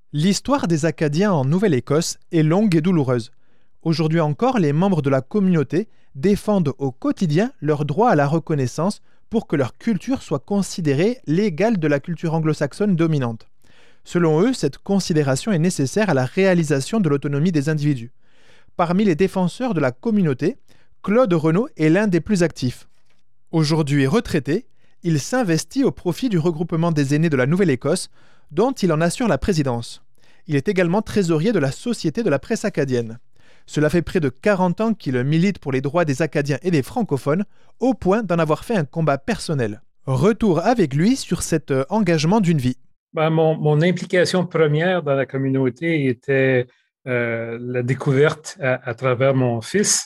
L'histoire des Acadiens en Nouvelle-Écosse est longue et douloureuse. Aujourd'hui encore, les membres de la communauté défendent au quotidien leur droit à la reconnaissance pour que leur culture soit considérée l'égale de la culture anglo-saxonne dominante. Selon eux, cette considération est nécessaire à la réalisation de l'autonomie des individus. Parmi les défenseurs de la communauté, Claude Renaud est l'un des plus actifs. Aujourd'hui retraité, il s'investit au profit du regroupement des aînés de la Nouvelle-Écosse, dont il en assure la présidence. Il est également trésorier de la Société de la presse acadienne. Cela fait près de 40 ans qu'il milite pour les droits des Acadiens et des francophones, au point d'en avoir fait un combat personnel. Retour avec lui sur cet engagement d'une vie. Mon implication première dans la communauté était la découverte à travers mon fils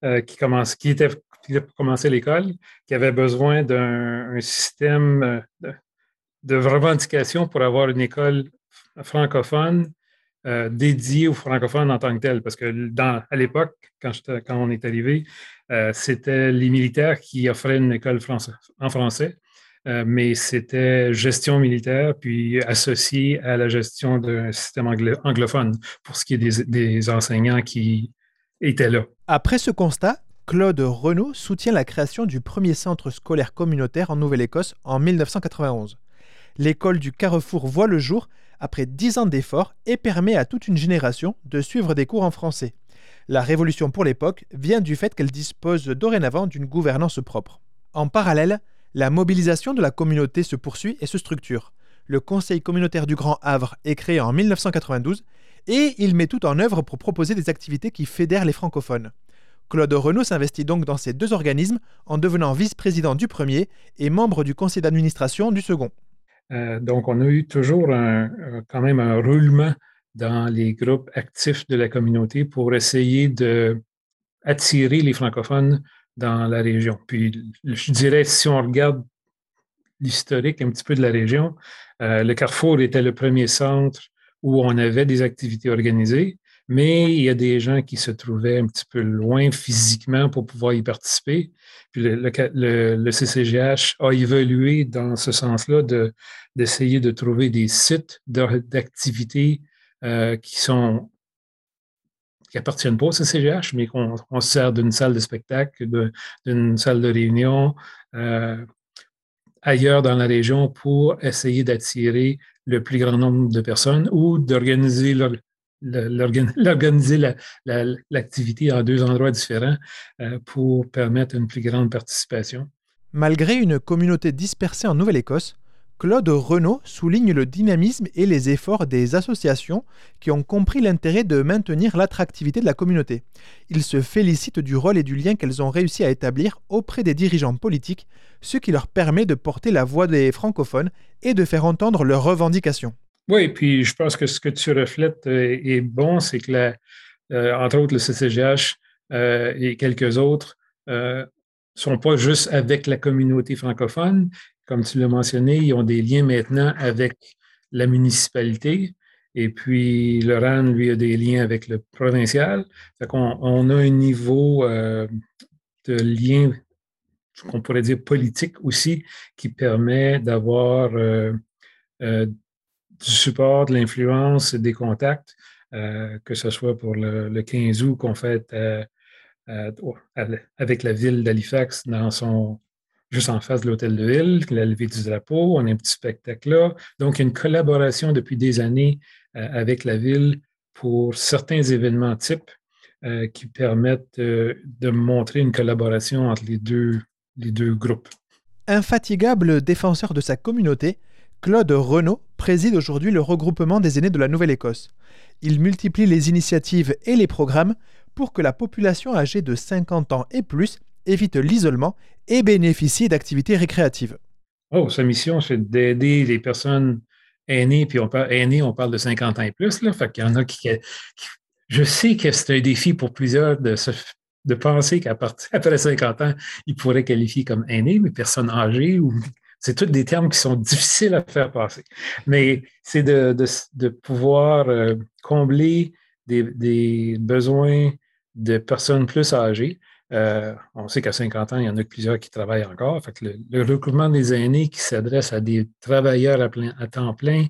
qui a commencé l'école, qui avait besoin d'un système de revendication pour avoir une école francophone dédiée aux francophones en tant que tel. Parce que à l'époque, quand on est arrivé, c'était les militaires qui offraient une école en français. Mais c'était gestion militaire, puis associé à la gestion d'un système anglophone pour ce qui est des enseignants qui étaient là. Après ce constat, Claude Renaud soutient la création du premier centre scolaire communautaire en Nouvelle-Écosse en 1991. L'école du Carrefour voit le jour après 10 ans d'efforts et permet à toute une génération de suivre des cours en français. La révolution pour l'époque vient du fait qu'elle dispose dorénavant d'une gouvernance propre. En parallèle, la mobilisation de la communauté se poursuit et se structure. Le Conseil communautaire du Grand Havre est créé en 1992 et il met tout en œuvre pour proposer des activités qui fédèrent les francophones. Claude Renaud s'investit donc dans ces deux organismes en devenant vice-président du premier et membre du conseil d'administration du second. Donc, on a eu toujours quand même un roulement dans les groupes actifs de la communauté pour essayer d'attirer les francophones dans la région. Puis, je dirais, si on regarde l'historique un petit peu de la région, le Carrefour était le premier centre où on avait des activités organisées, mais il y a des gens qui se trouvaient un petit peu loin physiquement pour pouvoir y participer. Puis le CCGH a évolué dans ce sens-là d'essayer de trouver des sites d'activités qui appartiennent pas au CCGH, mais qu'on se sert d'une salle de spectacle, d'une salle de réunion ailleurs dans la région pour essayer d'attirer le plus grand nombre de personnes ou d'organiser l'activité en deux endroits différents pour permettre une plus grande participation. Malgré une communauté dispersée en Nouvelle-Écosse, Claude Renaud souligne le dynamisme et les efforts des associations qui ont compris l'intérêt de maintenir l'attractivité de la communauté. Il se félicite du rôle et du lien qu'elles ont réussi à établir auprès des dirigeants politiques, ce qui leur permet de porter la voix des francophones et de faire entendre leurs revendications. Oui, puis je pense que ce que tu reflètes est bon, c'est que, entre autres, le CCGH et quelques autres ne sont pas juste avec la communauté francophone. Comme tu l'as mentionné, ils ont des liens maintenant avec la municipalité. Et puis, Laurent, lui, a des liens avec le provincial. Fait qu'on a un niveau de lien, qu'on pourrait dire politique aussi, qui permet d'avoir du support, de l'influence, des contacts, que ce soit pour le 15 août qu'on fait avec la ville d'Halifax juste en face de l'hôtel de ville, la levée du drapeau, on a un petit spectacle là. Donc, il y a une collaboration depuis des années avec la ville pour certains événements types qui permettent de montrer une collaboration entre les deux groupes. Infatigable défenseur de sa communauté, Claude Renaud préside aujourd'hui le regroupement des aînés de la Nouvelle-Écosse. Il multiplie les initiatives et les programmes pour que la population âgée de 50 ans et plus évite l'isolement et bénéficie d'activités récréatives. Oh, sa mission, c'est d'aider les personnes aînées, puis on parle de 50 ans et plus, là, fait qu'il y en a je sais que c'est un défi pour plusieurs de penser qu'après 50 ans, ils pourraient qualifier comme aînés, mais personnes âgées c'est tous des termes qui sont difficiles à faire passer. Mais c'est de pouvoir combler des besoins de personnes plus âgées. On sait qu'à 50 ans, il y en a plusieurs qui travaillent encore. Fait que le recrutement des aînés qui s'adresse à des travailleurs à temps plein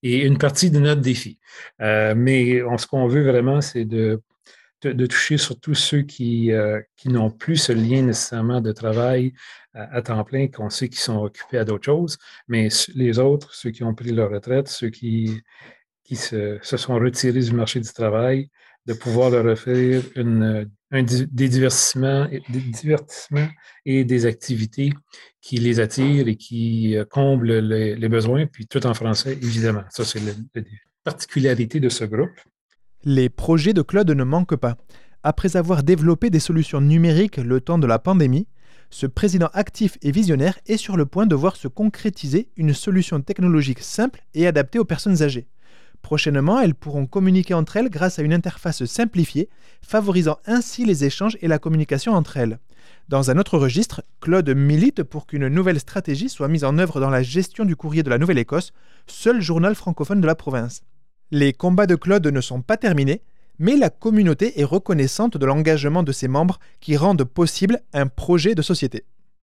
et une partie de notre défi. Mais ce qu'on veut vraiment, c'est de toucher surtout ceux qui n'ont plus ce lien nécessairement de travail à temps plein, qu'on sait qu'ils sont occupés à d'autres choses, mais les autres, ceux qui ont pris leur retraite, ceux qui se sont retirés du marché du travail, de pouvoir leur offrir des divertissements et des activités qui les attirent et qui comblent les besoins, puis tout en français, évidemment. Ça, c'est la particularité de ce groupe. Les projets de Claude ne manquent pas. Après avoir développé des solutions numériques le temps de la pandémie, ce président actif et visionnaire est sur le point de voir se concrétiser une solution technologique simple et adaptée aux personnes âgées. Prochainement, elles pourront communiquer entre elles grâce à une interface simplifiée, favorisant ainsi les échanges et la communication entre elles. Dans un autre registre, Claude milite pour qu'une nouvelle stratégie soit mise en œuvre dans la gestion du courrier de la Nouvelle-Écosse, seul journal francophone de la province. Les combats de Claude ne sont pas terminés, mais la communauté est reconnaissante de l'engagement de ses membres qui rendent possible un projet de société.